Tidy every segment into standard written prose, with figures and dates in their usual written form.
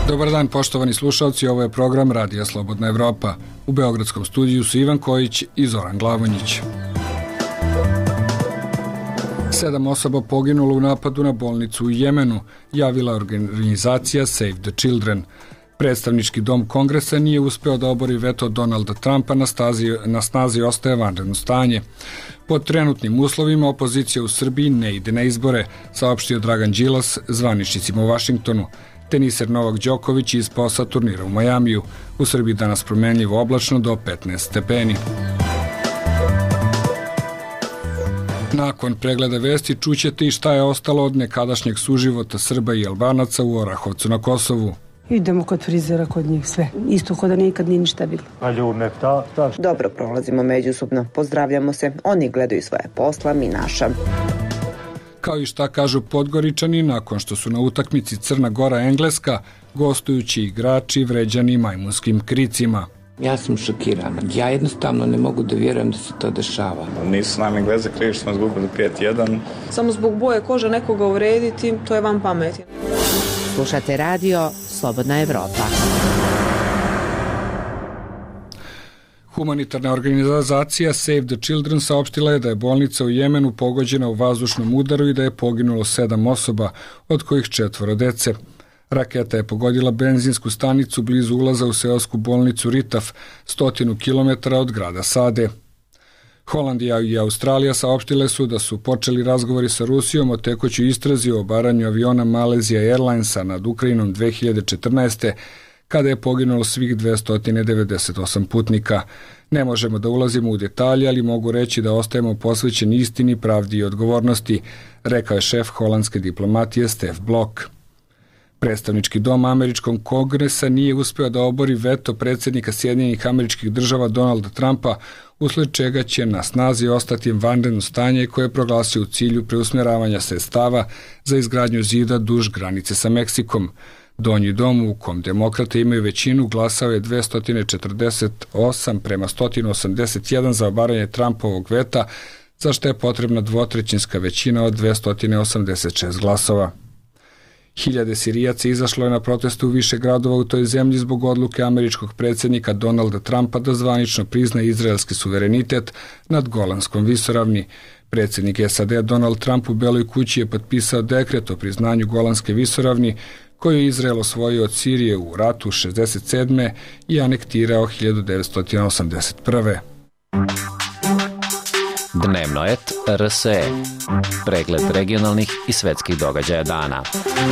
Dobar dan, poštovani slušalci, ovo je program Radija Slobodna Evropa. U beogradskom studiju su Ivan Kojić i Zoran Glavonjić. 7 osoba poginulo u napadu na bolnicu u Jemenu, javila organizacija Save the Children. Predstavnički dom Kongresa nije uspeo da obori veto Donalda Trumpa, na snazi ostaje vanredno stanje. Pod trenutnim uslovima opozicija u Srbiji ne ide na izbore, saopštio Dragan Đilas zvaničnicima u Vašingtonu. Teniser Novak Đoković ispao sa turnira u Majamiju. U Srbiji danas promenljivo oblačno do 15 stepeni. Nakon pregleda vesti čućete i šta je ostalo od nekadašnjeg suživota Srba i Albanaca u Orahovcu na Kosovu. Idemo kod frizera, kod njih sve. Isto kod da nikad nije ništa bilo. Dobro prolazimo međusobno, pozdravljamo se, oni gledaju svoje posla, mi naša. Kao i šta kažu Podgoričani nakon što su na utakmici Crna Gora-Engleska gostujući igrači vređani majmunskim kricima. Ja sam šokirana. Ja jednostavno ne mogu da vjerujem da se to dešava. Nisu nam Engleze krivi što smo izgubili 5-1. Samo zbog boje kože nekoga uvrediti, to je van pameti. Slušate radio Slobodna Evropa. Humanitarna organizacija Save the Children saopštila je da je bolnica u Jemenu pogođena u vazdušnom udaru i da je poginulo 7 osoba, od kojih 4 dece. Raketa je pogodila benzinsku stanicu blizu ulaza u seosku bolnicu Ritaf, 100 km od grada Sade. Holandija i Australija saopštile su da su počeli razgovori sa Rusijom o tekućoj istrazi o obaranju aviona Malaysia Airlinesa nad Ukrajinom 2014. kada je poginulo svih 298 putnika. Ne možemo da ulazimo u detalje, ali mogu reći da ostajemo posvećeni istini, pravdi i odgovornosti, rekao je šef holandske diplomatije Stef Blok. Predstavnički dom američkog kongresa nije uspeo da obori veto predsjednika Sjedinjenih Američkih Država Donalda Trumpa, usled čega će na snazi ostati vanredno stanje koje je proglasio u cilju preusmjeravanja sredstava za izgradnju zida duž granice sa Meksikom. Donji dom, u kom demokrate imaju većinu, glasao je 248 prema 181 za obaranje Trumpovog veta, za što je potrebna dvotrećinska većina od 286 glasova. Hiljade Sirijaca izašlo je na protestu u više gradova u toj zemlji zbog odluke američkog predsjednika Donalda Trumpa da zvanično prizna izraelski suverenitet nad Golanskom visoravni. Predsjednik SAD Donald Trump u Beloj kući je potpisao dekret o priznanju Golanske visoravni koju je Izrael osvojio od Sirije u ratu 67. i anektirao 1981. Dnevnoet RSE. Pregled regionalnih i svetskih događaja dana.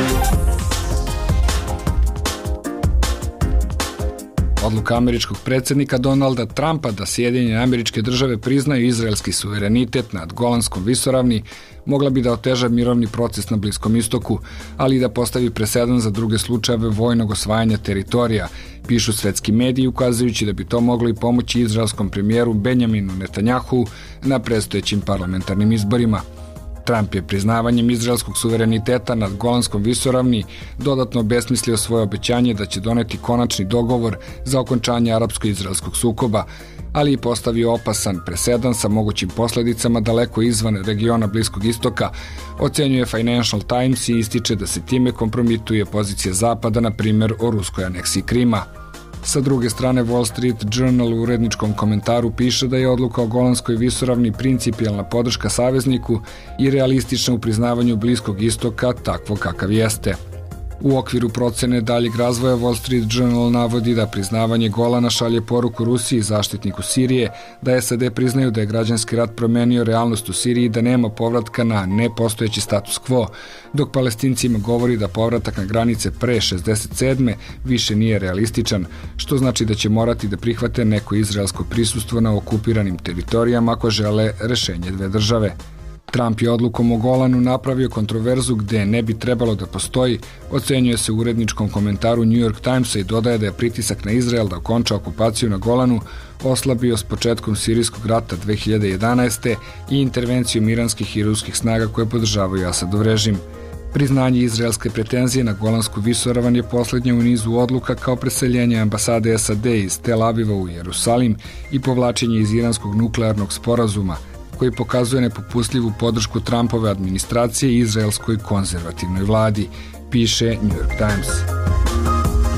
Odluka američkog predsjednika Donalda Trumpa da Sjedinjene Američke Države priznaju izraelski suverenitet nad Golanskom visoravni mogla bi da oteža mirovni proces na Bliskom istoku, ali i da postavi presedan za druge slučajeve vojnog osvajanja teritorija, pišu svetski mediji, ukazujući da bi to moglo i pomoći izraelskom premijeru Benjaminu Netanjahu na predstojećim parlamentarnim izborima. Trump je priznavanjem izraelskog suvereniteta nad Golanskom visoravni dodatno obesmislio svoje obećanje da će doneti konačni dogovor za okončanje arapsko-izraelskog sukoba, ali i postavio opasan presedan sa mogućim posledicama daleko izvan regiona Bliskog istoka, ocenjuje Financial Times i ističe da se time kompromituje pozicija Zapada, na primjer o ruskoj aneksiji Krima. Sa druge strane, Wall Street Journal u uredničkom komentaru piše da je odluka o Golanskoj visoravni principijelna podrška savezniku i realistična u priznavanju Bliskog istoka takvo kakav jeste. U okviru procene daljeg razvoja Wall Street Journal navodi da priznavanje Golana šalje poruku Rusiji i zaštitniku Sirije, da SAD priznaju da je građanski rat promenio realnost u Siriji i da nema povratka na nepostojeći status quo, dok Palestincima govori da povratak na granice pre 67. više nije realističan, što znači da će morati da prihvate neko izraelsko prisustvo na okupiranim teritorijama ako žele rešenje dve države. Trump je odlukom o Golanu napravio kontroverzu gde ne bi trebalo da postoji, ocenjuje se u uredničkom komentaru New York Timesa i dodaje da je pritisak na Izrael da okonča okupaciju na Golanu oslabio s početkom sirijskog rata 2011. i intervencijom iranskih i ruskih snaga koje podržavaju Asadov režim. Priznanje izraelske pretenzije na Golansku visoravan je posljednja u nizu odluka kao preseljenje ambasade SAD iz Tel Aviva u Jerusalim i povlačenje iz iranskog nuklearnog sporazuma, koji pokazuje nepopustljivu podršku Trumpove administracije i izraelskoj konzervativnoj vladi, piše New York Times.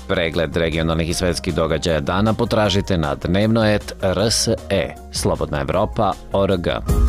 Pregled regionalnih i svetskih događaja dana potražite na dnevno.rs.e, slobodnaevropa.org.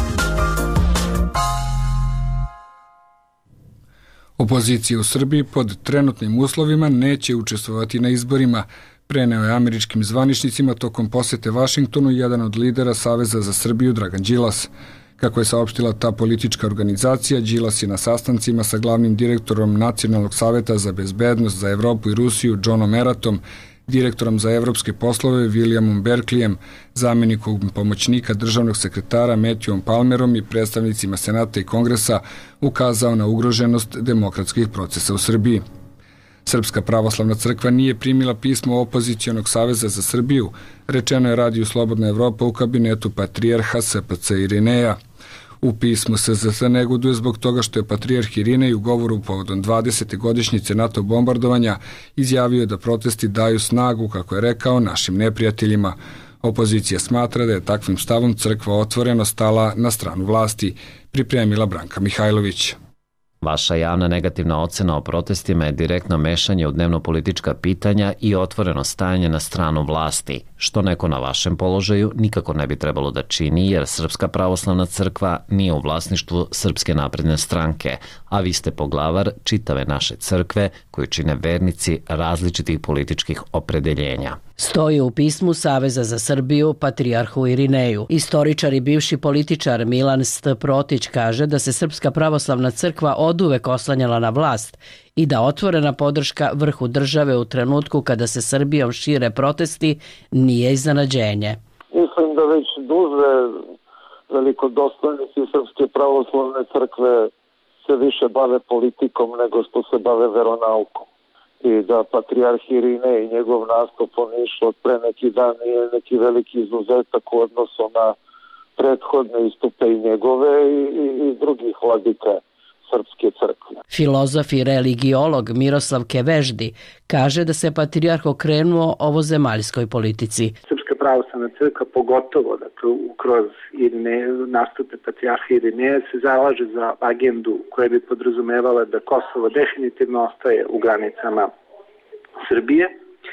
Opozicija u Srbiji pod trenutnim uslovima neće učestvovati na izborima, preneo je američkim zvaničnicima tokom posete Vašingtonu jedan od lidera Saveza za Srbiju Dragan Đilas. Kako je saopštila ta politička organizacija, Đilas je na sastancima sa glavnim direktorom Nacionalnog saveta za bezbednost za Evropu i Rusiju Johnom Eratom, direktorom za evropske poslove Williamom Berkleyem, zamjenikom pomoćnika državnog sekretara Matthewom Palmerom i predstavnicima Senata i Kongresa ukazao na ugroženost demokratskih procesa u Srbiji. Srpska pravoslavna crkva nije primila pismo Opozicionog saveza za Srbiju, rečeno je radiju Slobodna Evropa u kabinetu patrijarha SPC Irineja. U pismu SZS negoduje zbog toga što je patrijarh Irinej u govoru povodom 20. godišnjice NATO bombardovanja izjavio da protesti daju snagu, kako je rekao, našim neprijateljima. Opozicija smatra da je takvim stavom crkva otvoreno stala na stranu vlasti, pripremila Branka Mihajlović. Vaša javna negativna ocena o protestima je direktno mešanje u dnevno-politička pitanja i otvoreno stajanje na stranu vlasti, što neko na vašem položaju nikako ne bi trebalo da čini, jer Srpska pravoslavna crkva nije u vlasništvu Srpske napredne stranke, a vi ste poglavar čitave naše crkve koju čine vernici različitih političkih opredeljenja. Stoji u pismu Saveza za Srbiju patrijarhu Irineju. Istoričar i bivši političar Milan St. Protić kaže da se Srpska pravoslavna crkva oduvek oslanjala na vlast i da otvorena podrška vrhu države u trenutku kada se Srbijom šire protesti nije iznenađenje. Mislim da već duže velikodostojnici Srpske pravoslavne crkve se više bave politikom nego što se bave veronaukom. I da patrijarh Irinej i njegov nastup u Nišu od pre neki dan nije neki veliki izuzetak u odnosu na prethodne istupe i njegove i drugih vladika Srpske crkve. Filozof i religiolog Miroslav Keveždi kaže da se patrijarh okrenuo ovozemaljskoj politici. Srpska pravoslavna crkva, pogotovo kroz nastupe patrijarha Irineja, se zalaže za agendu koja bi podrazumevala da Kosovo definitivno ostaje u granicama Srbije,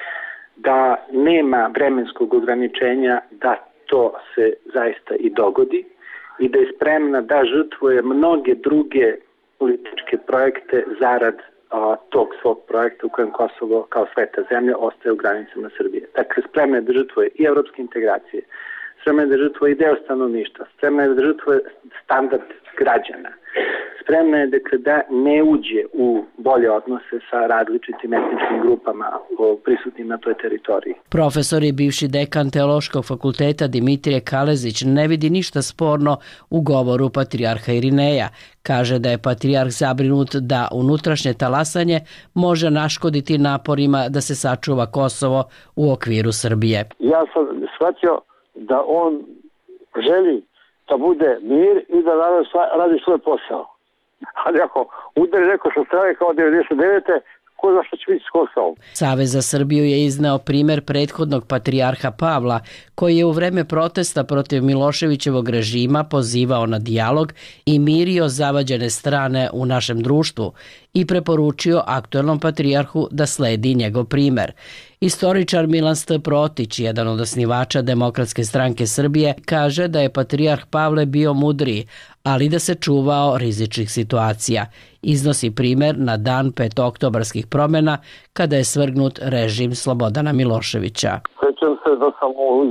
da nema vremenskog ograničenja da to se zaista i dogodi i da je spremna da žrtvuje mnoge druge političke projekte zarad tog svog projekta u kojem Kosovo kao sveta zemlja ostaje u granicama Srbije. Dakle, spremna je da žrtvuje i evropske integracije, spremna je da žrtvuje i deo stanovništva, spremna je da žrtvuje standard građana, spremna je da ne uđe u bolje odnose sa različitim etničkim grupama prisutnim na toj teritoriji. Profesor i bivši dekan Teološkog fakulteta Dimitrije Kalezić ne vidi ništa sporno u govoru patrijarha Irineja. Kaže da je patrijarh zabrinut da unutrašnje talasanje može naškoditi naporima da se sačuva Kosovo u okviru Srbije. Ja sam shvatio da on želi da bude mir i da radi svoj posao. Ali ako udari neko sa strane kao 99. ko zna što će biti s Kosovom? Savez za Srbiju je izneo primer prethodnog patrijarha Pavla, koji je u vreme protesta protiv Miloševićevog režima pozivao na dijalog i mirio zavađene strane u našem društvu i preporučio aktuelnom patrijarhu da sledi njegov primer. Istoričar Milan St. Protić, jedan od osnivača Demokratske stranke Srbije, kaže da je patrijarh Pavle bio mudriji, ali da se čuvao rizičnih situacija. Iznosi primer na dan petooktobarskih promjena kada je svrgnut režim Slobodana Miloševića. Sjećam se da sam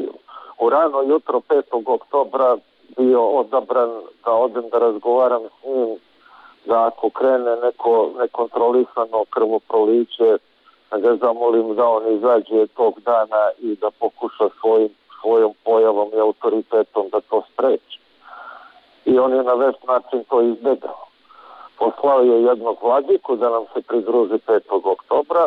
u rano jutro 5. oktobra bio odabran da odem da razgovaram s njim, da ako krene neko nekontrolisano krvoproliće, da ga zamolim da on izađe tog dana i da pokuša svojom pojavom i autoritetom da to spreči. I on je na vešt način to izbegao. Poslao je jednog vladiku da nam se pridruži 5. oktobra,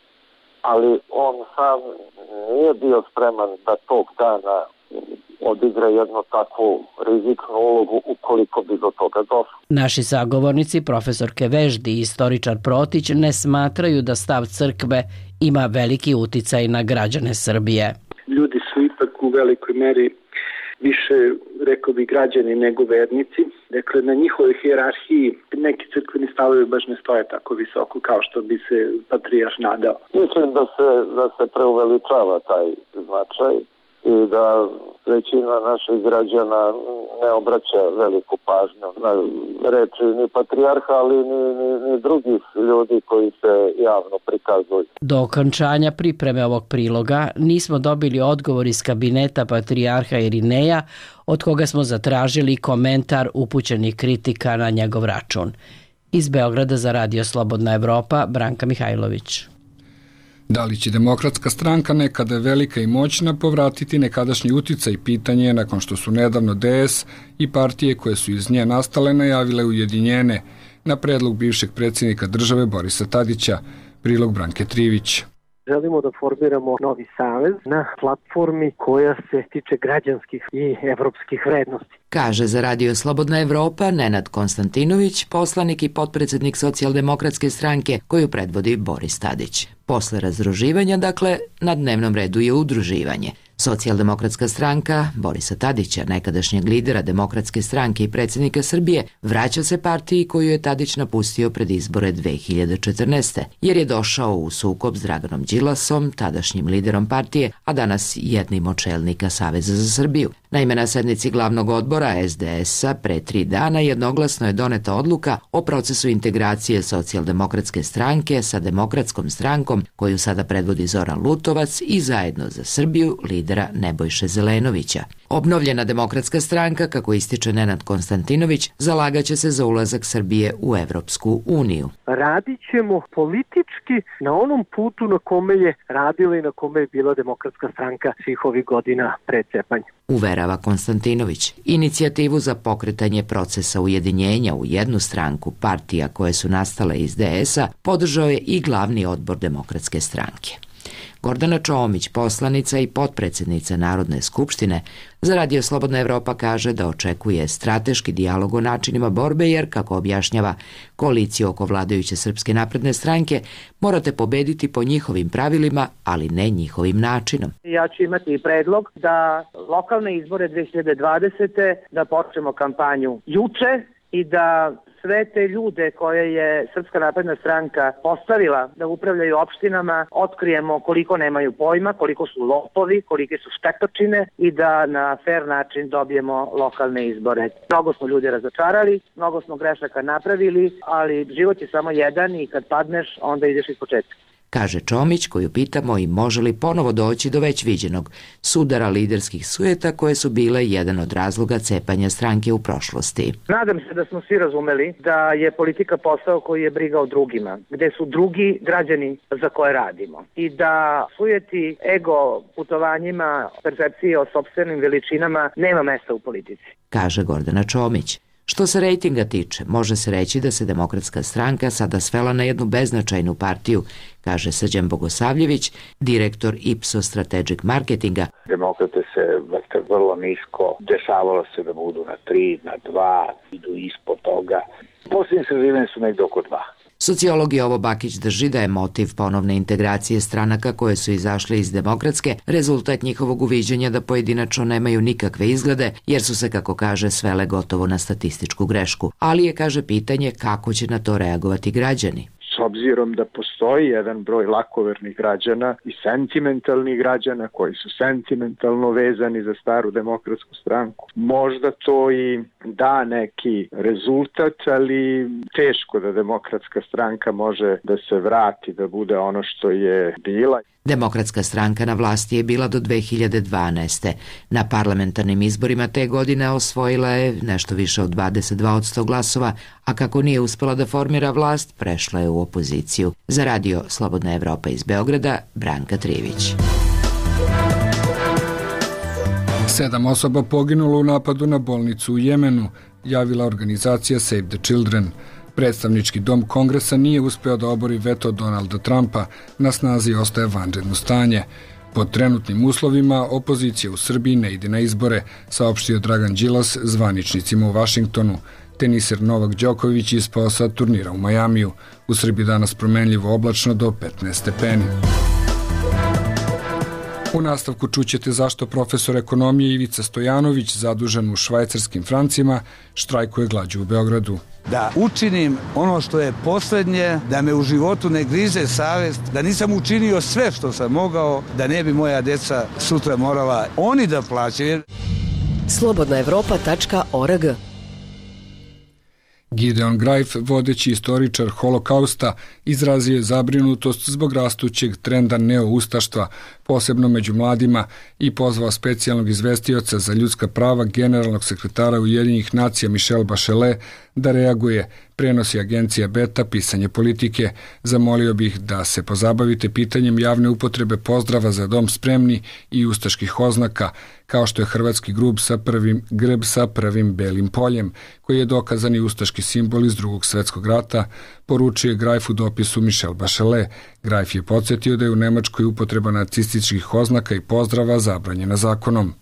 ali on sam nije bio spreman da tog dana odigra jednu takvu rizičnu ulogu ukoliko bi do toga došlo. Naši sagovornici, profesor Keveždi i istoričar Protić, ne smatraju da stav crkve ima veliki uticaj na građane Srbije. Ljudi su ipak u velikoj meri više, rekao bi, građani nego vernici. Dakle, na njihovoj hijerarhiji neki crkveni stavovi baš ne stoje tako visoko kao što bi se patrijarh nadao. Mislim da se preuveličava taj značaj i da većina naših građana ne obraća veliku pažnju na reči ni patrijarha, ali ni drugih ljudi koji se javno prikazuju. Do okončanja pripreme ovog priloga nismo dobili odgovor iz kabineta patrijarha Irineja, od koga smo zatražili komentar upućenih kritika na njegov račun. Iz Beograda za Radio Slobodna Evropa, Branka Mihajlović. Da li će Demokratska stranka, nekada velika i moćna, povratiti nekadašnji uticaj? Pitanje je nakon što su nedavno DS i partije koje su iz nje nastale najavile ujedinjene na predlog bivšeg predsjednika države Borisa Tadića. Prilog Branke Trivić. Želimo da formiramo novi savez na platformi koja se tiče građanskih i evropskih vrednosti. Kaže za Radio Slobodna Evropa Nenad Konstantinović, poslanik i potpredsjednik Socijaldemokratske stranke koju predvodi Boris Tadić. Posle razdruživanja, dakle, na dnevnom redu je udruživanje. Socijaldemokratska stranka Borisa Tadića, nekadašnjeg lidera Demokratske stranke i predsjednika Srbije, vraća se partiji koju je Tadić napustio pred izbore 2014. jer je došao u sukob s Draganom Đilasom, tadašnjim liderom partije, a danas jednim od čelnika Saveza za Srbiju. Naime, na sednici glavnog odbora SDS-a pre 3 dana jednoglasno je doneta odluka o procesu integracije Socijaldemokratske stranke sa Demokratskom strankom koju sada predvodi Zoran Lutovac i Zajedno za Srbiju lidera Nebojše Zelenovića. Obnovljena Demokratska stranka, kako ističe Nenad Konstantinović, zalagaće se za ulazak Srbije u Evropsku uniju. Radit ćemo politički na onom putu na kome je radila i na kome je bila Demokratska stranka svih ovih godina pred cepanja. Uverava Konstantinović. Inicijativu za pokretanje procesa ujedinjenja u jednu stranku partija koje su nastale iz DS-a podržao je i glavni odbor Demokratske stranke. Gordana Čomić, poslanica i potpredsjednica Narodne skupštine, za Radio Slobodna Evropa kaže da očekuje strateški dijalog o načinima borbe jer, kako objašnjava, koaliciju oko vladajuće Srpske napredne stranke morate pobediti po njihovim pravilima, ali ne njihovim načinom. Ja ću imati predlog da lokalne izbore 2020. da počnemo kampanju juče i da sve te ljude koje je Srpska napredna stranka postavila da upravljaju opštinama otkrijemo koliko nemaju pojma, koliko su lopovi, kolike su štetočine i da na fair način dobijemo lokalne izbore. Mnogo smo ljudi razočarali, mnogo smo grešaka napravili, ali život je samo jedan i kad padneš onda ideš iz početka. Kaže Čomić, koju pitamo i može li ponovo doći do već viđenog sudara liderskih sujeta koje su bile jedan od razloga cepanja stranke u prošlosti. Nadam se da smo svi razumeli da je politika posao koji je briga o drugima, gde su drugi građani za koje radimo i da sujeti ego putovanjima, percepcije o sopstvenim veličinama nema mesta u politici. Kaže Gordana Čomić. Što se rejtinga tiče, može se reći da se Demokratska stranka sada svela na jednu beznačajnu partiju, kaže Srđan Bogosavljević, direktor Ipsos Strategic Marketinga. Demokrate se vrlo nisko, dešavalo se da budu na 3, na 2, idu ispod toga. Posljednje istraživanje su negdje oko 2. Sociolog Jovo Bakić drži da je motiv ponovne integracije stranaka koje su izašle iz Demokratske rezultat njihovog uviđanja da pojedinačno nemaju nikakve izglede jer su se, kako kaže, svele gotovo na statističku grešku. Ali je, kaže, pitanje kako će na to reagovati građani. S obzirom da postoji jedan broj lakovernih građana i sentimentalnih građana koji su sentimentalno vezani za staru Demokratsku stranku. Možda to i da neki rezultat, ali teško da Demokratska stranka može da se vrati, da bude ono što je bila. Demokratska stranka na vlasti je bila do 2012. Na parlamentarnim izborima te godine osvojila je nešto više od 22% glasova, a kako nije uspela da formira vlast, prešla je u opoziciju. Za Radio Slobodna Evropa iz Beograda, Branka Trivić. 7 osoba poginulo u napadu na bolnicu u Jemenu, javila organizacija Save the Children. Predstavnički dom Kongresa nije uspeo da obori veto Donalda Trumpa, na snazi ostaje vanredno stanje. Pod trenutnim uslovima opozicija u Srbiji ne ide na izbore, saopštio Dragan Đilas zvaničnicima u Vašingtonu. Teniser Novak Đoković ispao sa turnira u Majamiju. U Srbiji danas promenljivo oblačno do 15 stepeni. U nastavku čućete zašto profesor ekonomije Ivica Stojanović, zadužen u švajcarskim francima, štrajkuje glađu u Beogradu. Da učinim ono što je poslednje, da me u životu ne grize savest, da nisam učinio sve što sam mogao, da ne bi moja deca sutra morala oni da plaćaju. Slobodnaevropa.org. Gideon Greif, vodeći istoričar holokausta, izrazio je zabrinutost zbog rastućeg trenda neoustaštva, posebno među mladima, i pozvao specijalnog izvestioca za ljudska prava generalnog sekretara Ujedinjenih nacija Michelle Bachelet da reaguje, prenosi agencija Beta pisanje politike. Zamolio bih da se pozabavite pitanjem javne upotrebe pozdrava za dom spremni i ustaških oznaka, kao što je hrvatski grb sa prvim belim poljem, koji je dokazani ustaški simbol iz Drugog svetskog rata, poručuje Greif u dopisu Michelle Bachelet. Greif je podsjetio da je u Nemačkoj upotreba nacističkih oznaka i pozdrava zabranjena zakonom.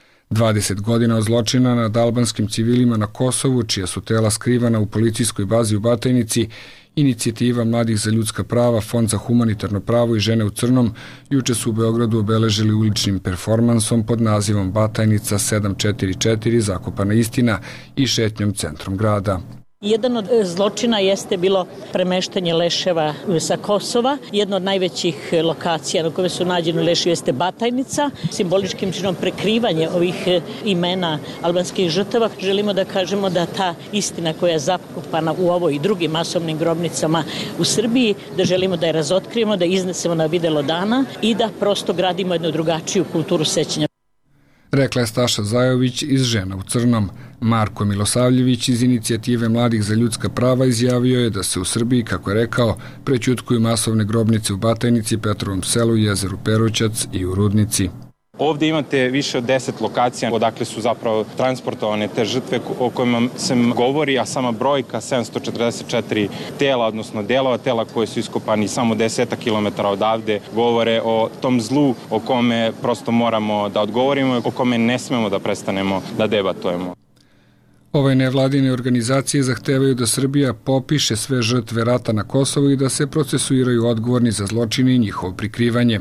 20 godina od zločina nad albanskim civilima na Kosovu, čija su tela skrivana u policijskoj bazi u Batajnici, Inicijativa mladih za ljudska prava, Fond za humanitarno pravo i žene u crnom juče su u Beogradu obeležili uličnim performansom pod nazivom Batajnica 744 zakopana istina i šetnjom centrom grada. Jedan od zločina jeste bilo premeštanje leševa sa Kosova. Jedna od najvećih lokacija na kojoj su nađeni leševi jeste Batajnica. Simboličkim činom prekrivanje ovih imena albanskih žrtava. Želimo da kažemo da ta istina koja je zakopana u ovoj i drugim masovnim grobnicama u Srbiji, da želimo da je razotkrijemo, da iznesemo na videlo dana i da prosto gradimo jednu drugačiju kulturu sećanja. Rekla je Staša Zajović iz Žena u crnom. Marko Milosavljević iz Inicijative mladih za ljudska prava izjavio je da se u Srbiji, kako je rekao, prećutkuju masovne grobnice u Batajnici, Petrovom selu, jezeru Perućac i u Rudnici. Ovdje imate više od 10 lokacija odakle su zapravo transportovane te žrtve o kojima se govori, a sama brojka 744 tela, odnosno delova tela koje su iskopani samo 10 km odavde, govore o tom zlu o kome prosto moramo da odgovorimo, o kome ne smemo da prestanemo da debatujemo. Ove nevladine organizacije zahtevaju da Srbija popiše sve žrtve rata na Kosovu i da se procesuiraju odgovorni za zločine i njihovo prikrivanje.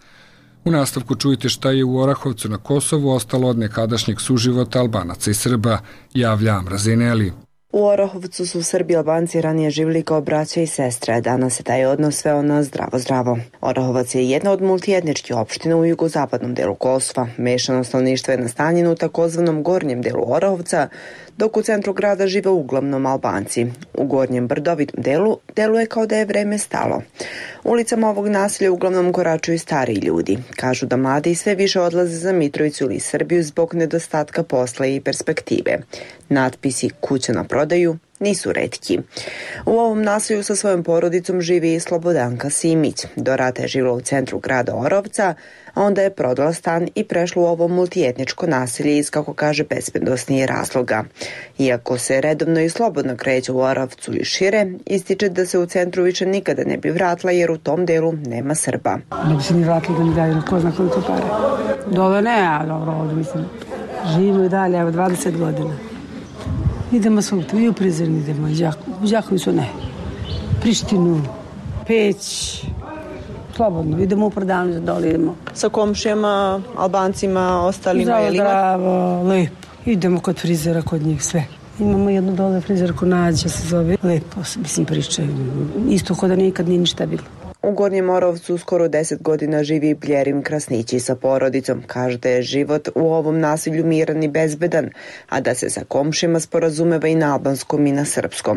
U nastavku čujte šta je u Orahovcu na Kosovu ostalo od nekadašnjeg suživota Albanaca i Srba, javlja Amra Zineli. U Orahovcu su Srbi i Albanci ranije živjeli kao braća i sestre, a danas se taj odnos sveo na zdravo. Orahovac je jedna od multietničkih opština u jugozapadnom delu Kosova. Mešano stanovništvo je nastanjeno u takozvanom gornjem delu Orahovca, dok u centru grada žive uglavnom Albanci. U gornjem brdovitom delu deluje kao da je vreme stalo. Ulicama ovog naselja uglavnom koračuju stariji ljudi. Kažu da mladi sve više odlaze za Mitrovicu ili Srbiju zbog nedostatka posla i perspektive. Natpisi "Kuća na prodaju" nisu retki. U ovom naselju sa svojom porodicom živi i Slobodanka Simić. Do rata je živjela u centru grada Orovca, a onda je prodala stan i prešla u ovo multietničko naselje iz, kako kaže, bezbednosnih razloga. Iako se redovno i slobodno kreće u Orovcu i šire, ističe da se u centru više nikada ne bi vratila jer u tom delu nema Srba. Ne bi se ni vratila da mi daju ko zna koliko pare. Dole ne, a dobro, ovdje mislim. Živimo i dalje, evo 20 godina. Idemo svog i u Prizren idemo, u Đakovicu ne. Prištinu, Peć, slobodno, idemo u prodavnicu, dole idemo. Sa komšijama, Albancima, ostalima, je li ima? Zdravo, lepo. Idemo kod frizera, kod njih sve. Imamo jednu dole frizer ko Nađa se zove. Lepo, mislim, pričaju. Isto kod da nikad nije ništa bilo. U Gornjem Orovcu skoro 10 godina živi Bljerim Krasnići sa porodicom. Kaže da je život u ovom naselju miran i bezbedan, a da se sa komšima sporazumeva i na albanskom i na srpskom.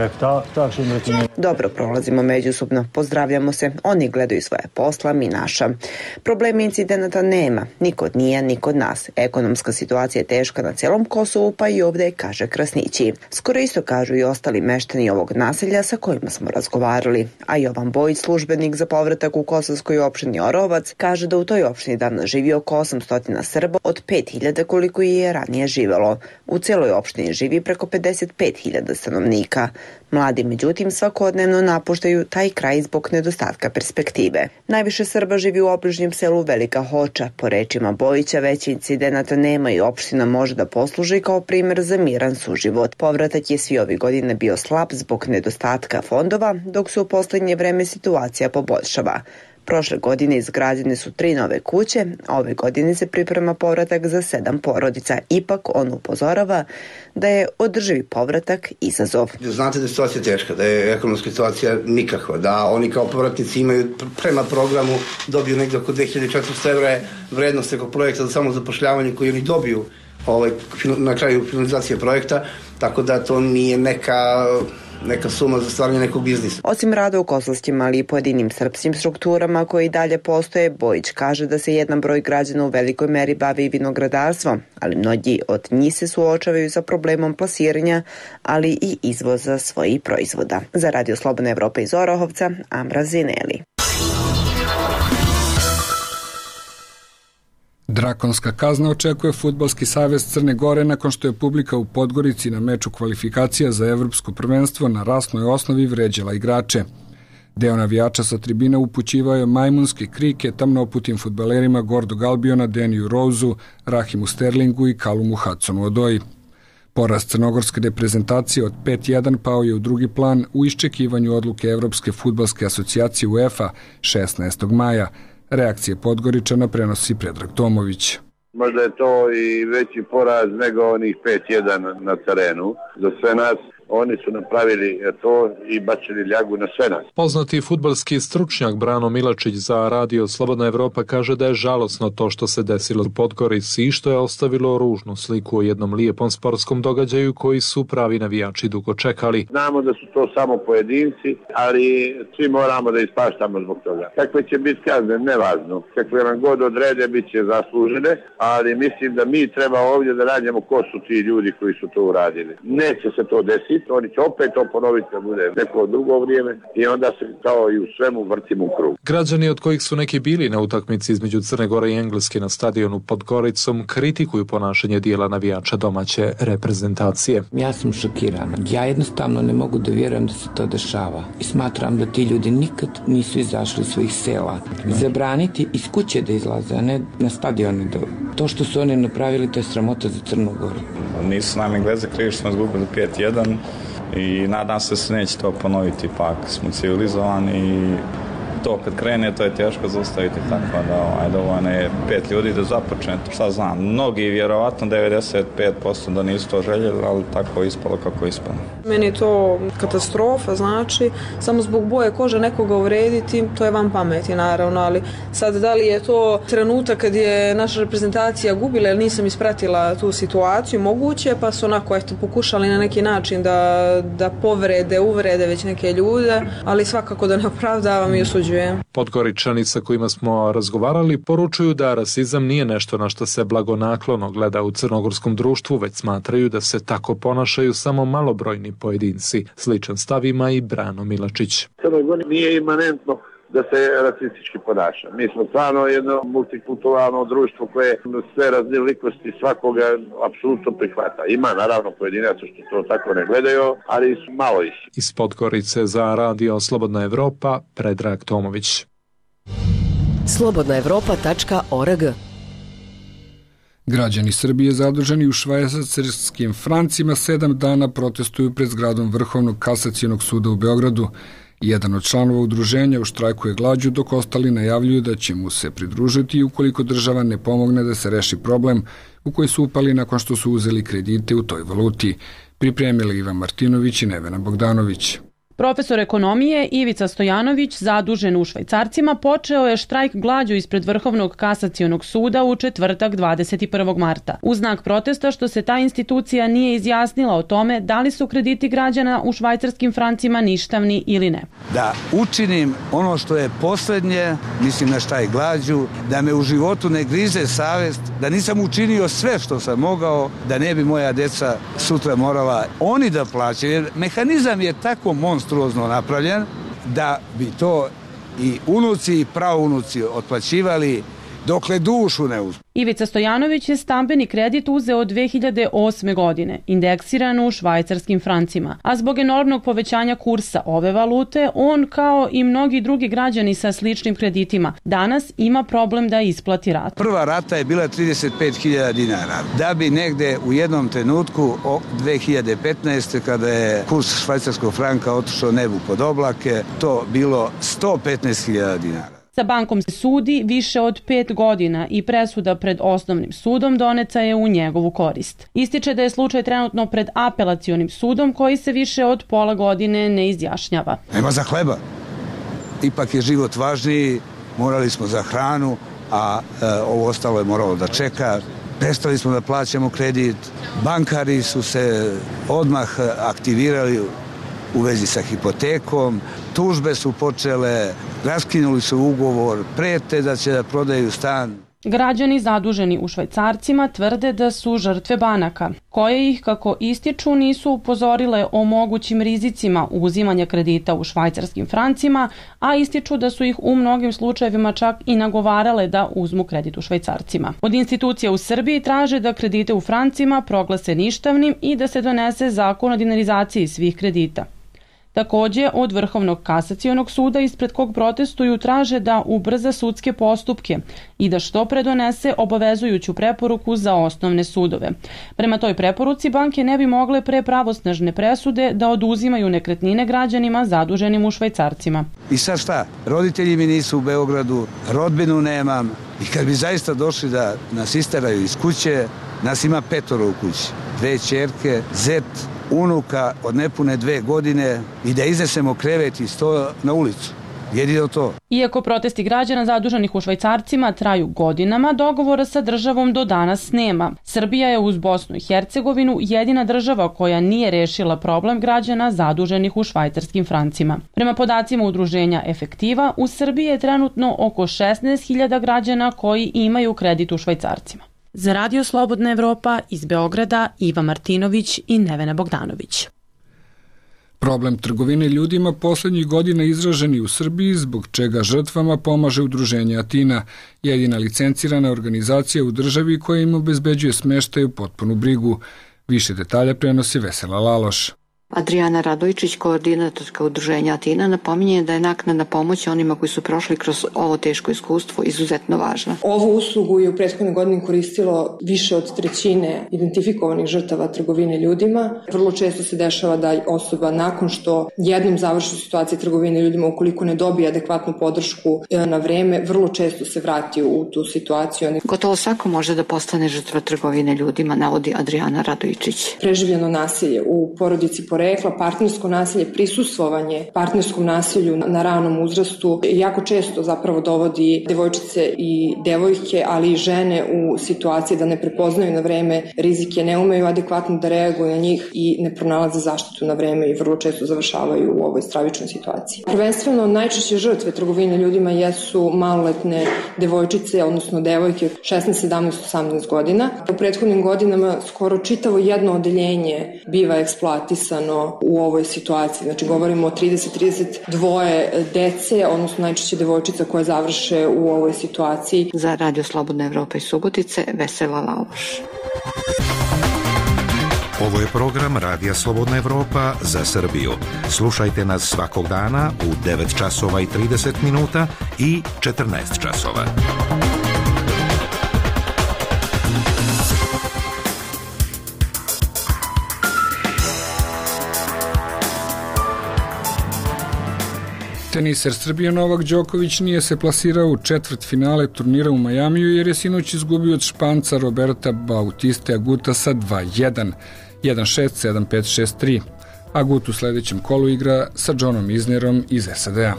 Dobro prolazimo međusobno, pozdravljamo se, oni gledaju svoje posla, mi naša. Problema incidenata nema, ni kod nije, ni kod nas. Ekonomska situacija je teška na celom Kosovu, pa i ovde, kaže Krasnići. Skoro isto kažu i ostali meštani ovog naselja sa kojima smo razgovarali. A Jovan Bojić, službenik za povratak u kosovskoj opštini Orovac, kaže da u toj opštini danas živi oko 800 Srba od 5000 koliko je ranije živelo. U celoj opštini živi preko 55.000 stanovnika. Mladi, međutim, svakodnevno napuštaju taj kraj zbog nedostatka perspektive. Najviše Srba živi u obližnjem selu Velika Hoča. Po rečima Bojića, veći incidenata nema i opština može da posluži kao primer za miran suživot. Povratak je svi ovih godina bio slab zbog nedostatka fondova, dok se u poslednje vreme situacija poboljšava. Prošle godine izgrađene su 3 nove kuće, a ove godine se priprema povratak za 7 porodica. Ipak on upozorava da je održivi povratak izazov. Znate da je situacija teška, da je ekonomska situacija nikakva, da oni kao povratnici imaju prema programu dobiju negdje oko 2400 evra vrednost nekog projekta za samozapošljavanje koji oni dobiju na kraju finalizacije projekta, tako da to nije neka suma za stvaranje nekog biznisa. Osim rada u kosovskim, ali i pojedinim srpskim strukturama koji dalje postoje, Bojić kaže da se jedan broj građana u velikoj meri bavi vinogradarstvom, ali mnogi od njih se suočavaju sa problemom plasiranja, ali i izvoza svojih proizvoda. Za Radio Slobodna Evropa iz Orahovca, Amra Zineli. Drakonska kazna očekuje Fudbalski savez Crne Gore nakon što je publika u Podgorici na meču kvalifikacija za evropsko prvenstvo na rasnoj osnovi vređala igrače. Deo navijača sa tribina upućivao je majmunske krike tamnoputim fudbalerima Gordog Albiona, Deniju Rouzu, Rahimu Sterlingu i Kalumu Hudsonu Odoji. Poraz crnogorske reprezentacije od 5-1 pao je u drugi plan u iščekivanju odluke Evropske fudbalske asocijacije UEFA 16. maja. Reakcije Podgoričana prenosi Predrag Tomović. Možda je to i veći poraz nego onih 5-1 na terenu. Za sve nas oni su napravili to i bačili ljagu na sve nas. Poznati fudbalski stručnjak Brano Milačić za Radio Slobodna Evropa kaže da je žalosno to što se desilo u Podgorici i što je ostavilo ružnu sliku o jednom lijepom sportskom događaju koji su pravi navijači dugo čekali. Znamo da su to samo pojedinci, ali svi moramo da ispaštamo zbog toga. Kakve će biti kazne, nevažno. Kakve nam god odrede, bit će zaslužene, ali mislim da mi treba ovdje da radimo ko su ti ljudi koji su to uradili. Neće se to desiti. Oni će opet to ponoviti da bude neko drugo vrijeme i onda se kao i u svemu vrtimo u krug. Građani od kojih su neki bili na utakmici između Crne Gore i Engleske na stadionu pod Goricom kritikuju ponašanje dijela navijača domaće reprezentacije. Ja sam šokirana. Ja jednostavno ne mogu da vjerujem da se to dešava. I smatram da ti ljudi nikad nisu izašli iz svojih sela. Zabraniti iz kuće da izlaze, a ne na stadione. To što su oni napravili, to je sramota za Crnu Goru. Nisu nam Engleze krivi što smo izgubili 5-1 i nadam se da se neće to ponoviti, ipak smo civilizovani i to kad krene to je teško zaustaviti, tako da dovoljno je 5 ljudi da započne. Šta znam, mnogi vjerovatno 95% da nisu to željeli, ali tako je ispalo kako je ispalo. Meni je to katastrofa, znači samo zbog boje kože nekoga uvrediti, to je van pameti naravno, ali sad da li je to trenutak kad je naša reprezentacija gubila ili nisam ispratila tu situaciju, moguće, pa su onako pokušali na neki način da uvrede već neke ljude, ali svakako da ne opravdavam i osuđujem. Podgoričani sa kojima smo razgovarali poručuju da rasizam nije nešto na što se blagonaklono gleda u crnogorskom društvu, već smatraju da se tako ponašaju samo malobrojni pojedinci. Sličan stav ima i Brano Milačić. Crnoj Gori nije imanentno da se rasistički ponaša. Mi smo stvarno jedno multikulturalno društvo koje sve raznolikosti svakoga apsolutno prihvata. Ima naravno pojedinaca što to tako ne gledaju, ali su malo ih. Iz Podgorice za Radio Slobodna Evropa, Predrag Tomović. slobodnaevropa.org. Građani Srbije zaduženi u švajcarskim francima 7 dana protestuju pred zgradom Vrhovnog kasacionog suda u Beogradu. Jedan od članova udruženja uštrajkuje glađu, dok ostali najavljuju da će mu se pridružiti ukoliko država ne pomogne da se reši problem u koji su upali nakon što su uzeli kredite u toj valuti. Pripremili Ivan Martinović i Nevena Bogdanović. Profesor ekonomije Ivica Stojanović, zadužen u Švajcarcima, počeo je štrajk glađu ispred Vrhovnog kasacionog suda u četvrtak 21. marta. U znak protesta što se ta institucija nije izjasnila o tome da li su krediti građana u švajcarskim francima ništavni ili ne. Da učinim ono što je posljednje, mislim na štrajk glađu, da me u životu ne grize savest, da nisam učinio sve što sam mogao, da ne bi moja deca sutra morala oni da plaćaju. Jer mehanizam je tako monstruozno napravljen da bi to i unuci i praunuci otplaćivali dokle dušu ne uzme. Ivica Stojanović je stambeni kredit uzeo od 2008. godine, indeksiran u švajcarskim francima, a zbog enormnog povećanja kursa ove valute, on kao i mnogi drugi građani sa sličnim kreditima danas ima problem da isplati ratu. Prva rata je bila 35.000 dinara, da bi negde u jednom trenutku 2015. kada je kurs švajcarskog franka otišao nebu pod oblake, to bilo 115.000 dinara. Sa bankom se sudi više od 5 godina i presuda pred osnovnim sudom doneta je u njegovu korist. Ističe da je slučaj trenutno pred apelacionim sudom koji se više od pola godine ne izjašnjava. Nema za hleba. Ipak je život važniji, morali smo za hranu, a ovo ostalo je moralo da čeka. Prestali smo da plaćamo kredit, bankari su se odmah aktivirali u vezi sa hipotekom, tužbe su počele, raskinuli su ugovor, prete da će da prodaju stan. Građani zaduženi u švajcarcima tvrde da su žrtve banaka, koje ih, kako ističu, nisu upozorile o mogućim rizicima uzimanja kredita u švajcarskim francima, a ističu da su ih u mnogim slučajevima čak i nagovarale da uzmu kredit u švajcarcima. Od institucija u Srbiji traže da kredite u francima proglase ništavnim i da se donese zakon o dinarizaciji svih kredita. Takođe, od Vrhovnog kasacionog suda ispred kog protestuju traže da ubrza sudske postupke i da što pre donese obavezujuću preporuku za osnovne sudove. Prema toj preporuci banke ne bi mogle pre pravosnažne presude da oduzimaju nekretnine građanima zaduženim u švajcarcima. I sad šta? Roditelji mi nisu u Beogradu, rodbinu nemam i kad bi zaista došli da nas isteraju iz kuće, nas ima 5 u kući. 2 ćerke, zet, unuka od nepune 2 godine i da iznesemo krevet i sto na ulicu. Jedino to. Iako protesti građana zaduženih u švajcarcima traju godinama, dogovora sa državom do danas nema. Srbija je uz Bosnu i Hercegovinu jedina država koja nije rešila problem građana zaduženih u švajcarskim francima. Prema podacima udruženja Efektiva, u Srbiji je trenutno oko 16.000 građana koji imaju kredit u švajcarcima. Za Radio Slobodna Evropa iz Beograda Iva Martinović i Nevena Bogdanović. Problem trgovine ljudima poslednjih godina izražen i u Srbiji, zbog čega žrtvama pomaže udruženje Atina, jedina licencirana organizacija u državi koja im obezbeđuje smeštaj u potpunu brigu. Više detalja prenosi Vesela Laloš. Adriana Radojčić, koordinatorka udruženja Atina, napominje da je naknadna pomoć onima koji su prošli kroz ovo teško iskustvo izuzetno važna. Ovu uslugu je u prethodnoj godini koristilo više od 1/3 identifikovanih žrtava trgovine ljudima. Vrlo često se dešava da osoba nakon što jednom završi situacija trgovine ljudima, ukoliko ne dobije adekvatnu podršku na vreme, vrlo često se vrati u tu situaciju. Gotovo svako može da postane žrtva trgovine ljudima, navodi Adriana Radojčić. Preživljeno nasilje u porodici porekla, partnersko nasilje, prisustvovanje partnerskom nasilju na ranom uzrastu jako često zapravo dovodi devojčice i devojke, ali i žene u situacije da ne prepoznaju na vreme rizike, ne umeju adekvatno da reaguju na njih i ne pronalaze zaštitu na vreme i vrlo često završavaju u ovoj stravičnoj situaciji. Prvenstveno najčešće žrtve trgovine ljudima jesu maloletne devojčice, odnosno devojke 16, 17, 18 godina. U prethodnim godinama skoro čitavo jedno odeljenje biva eksploatisano u ovoj situaciji. Znači govorimo o 30-32 dece, odnosno najčešće devojčica koje završe u ovoj situaciji. Za Radio Slobodna Evropa iz Subotice, Vesela Laloš. Ovo je program Radija Slobodna Evropa za Srbiju. Slušajte nas svakog dana u 9 časova i 30 minuta i 14 časova. Teniser Srbije Novak Đoković nije se plasirao u četvrtfinale turnira u Majamiju jer je sinoć izgubio od Španca Roberta Bautiste Aguta sa 2-1, 1-6, 7-5, 6-3. Agut u sledećem kolu igra sa Johnom Isnerom iz SAD-a.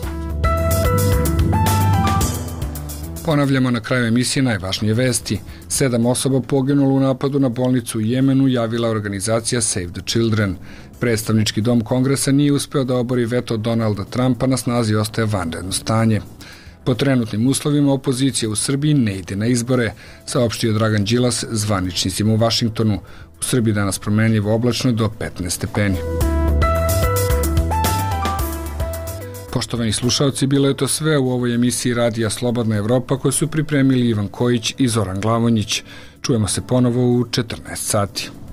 Ponavljamo na kraju emisije najvažnije vesti. 7 osoba poginulo u napadu na bolnicu u Jemenu, javila organizacija Save the Children. Predstavnički dom Kongresa nije uspeo da obori veto Donalda Trumpa, na snazi ostaje vanredno stanje. Po trenutnim uslovima opozicija u Srbiji ne ide na izbore, saopštio Dragan Đilas zvaničnicima u Vašingtonu. U Srbiji danas promenljivo oblačno do 15 stepeni. Poštovani slušalci, bilo je to sve u ovoj emisiji Radija Slobodna Evropa koju su pripremili Ivan Kojić i Zoran Glavonjić. Čujemo se ponovo u 14 sati.